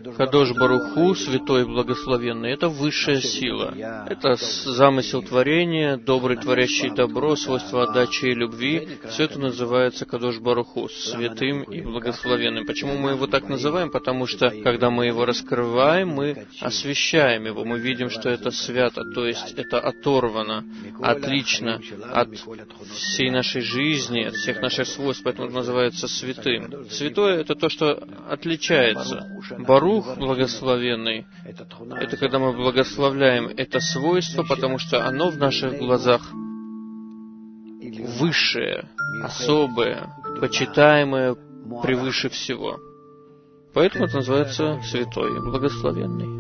Кадош Баруху, святой и благословенный, это высшая сила. Это замысел творения, добрый, творящий добро, свойства отдачи и любви. Все это называется Кадош Баруху, святым и благословенным. Почему мы его так называем? Потому что, когда мы его раскрываем, мы освещаем его, мы видим, что это свято, то есть это оторвано, отлично от всей нашей жизни, от всех наших свойств, поэтому это называется святым. Святое — это то, что отличается. Барух, благословенный, это когда мы благословляем это свойство, потому что оно в наших глазах высшее, особое, почитаемое превыше всего. Поэтому это называется святой и благословенный.